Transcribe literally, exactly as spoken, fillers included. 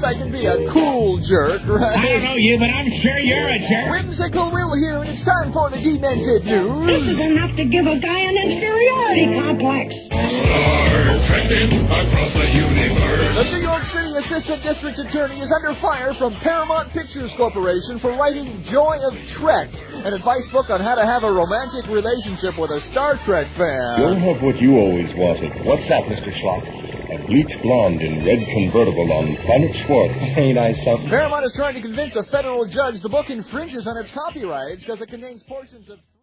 I can be a cool jerk, right? I don't know you, but I'm sure you're a jerk. Whimsical Will here, and it's time for the Demented News. This is enough to give a guy an inferiority complex. Start trending across the universe. The New York City Assistant District Attorney is under fire from Paramount Pictures Corporation for writing Joy of Trek, an advice book on how to have a romantic relationship with a Star Trek fan. You'll have what you always wanted. What's that, Mister Schlock? A bleach blonde in red convertible on Planet Schwartz. Ain't I something? Paramount is trying to convince a federal judge the book infringes on its copyrights because it contains portions of...